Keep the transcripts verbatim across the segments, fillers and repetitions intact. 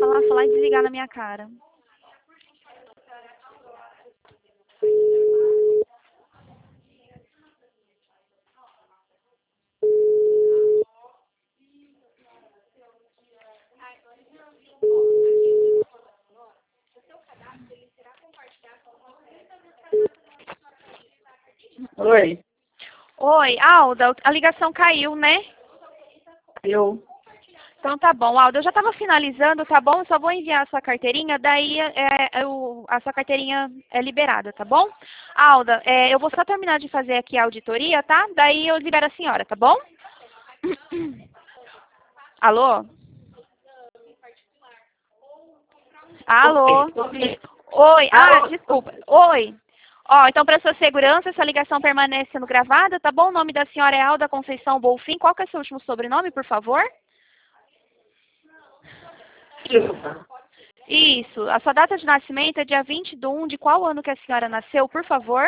falar, falar e desligar na minha cara. Oi. Oi, Alda, a ligação caiu, né? Eu. Então tá bom, Alda, eu já estava finalizando, tá bom? Eu só vou enviar a sua carteirinha, daí é, eu, a sua carteirinha é liberada, tá bom? Alda, é, eu vou só terminar de fazer aqui a auditoria, tá? Daí eu libero a senhora, tá bom? Alô? Alô? Oi, ah, desculpa. Oi. Ó, então para sua segurança, essa ligação permanecendo gravada, tá bom? O nome da senhora é Alda Conceição Bolfin. Qual que é o seu último sobrenome, por favor? Silva. Isso. A sua data de nascimento é dia vinte de um de qual ano que a senhora nasceu, por favor?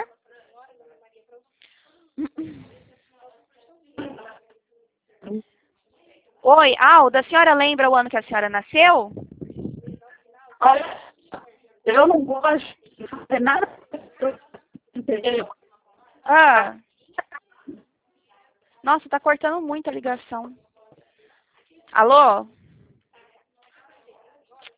Oi, Alda, a senhora lembra o ano que a senhora nasceu? Olha, eu não gosto de fazer nada. Entendeu? Ah. Nossa, tá cortando muito a ligação. Alô?